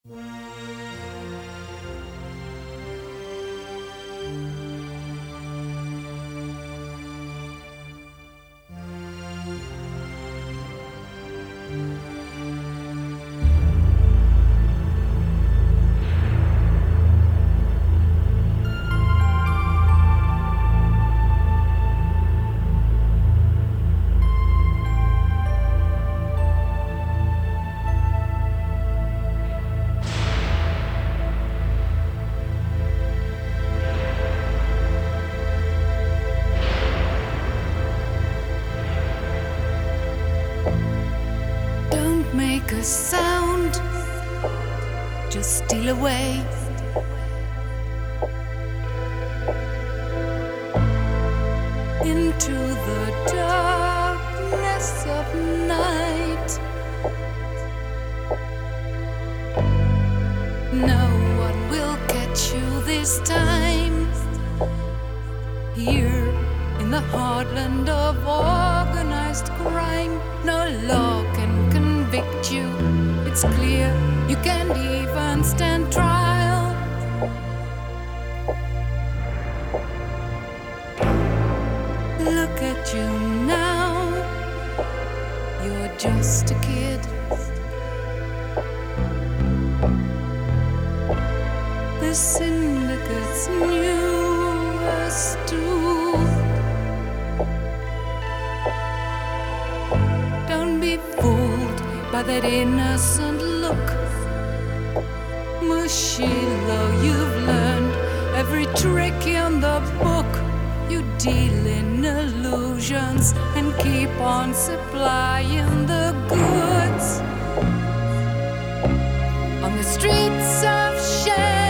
Don't make a sound, just steal away. Into the darkness of night. No one will catch you this time. Here in the heartland of organized crime, no law can convict you. It's clear you can't even stand trial. Look at you now, you're just a kid. The syndicates knew us too. Don't be fooled by that innocent look. Mushilo, you've learned every trick in the book. You deal in illusions and keep on supplying the goods on the streets of shame.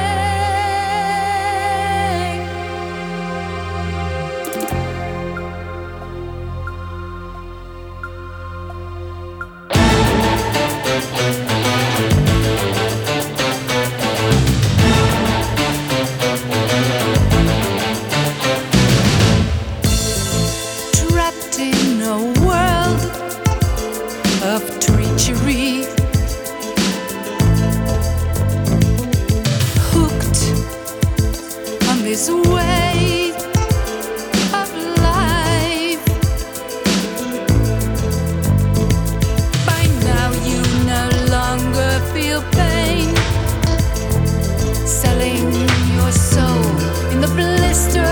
Trapped in a world of treachery, hooked on this way of life. By now you no longer feel pain, selling your soul in the blister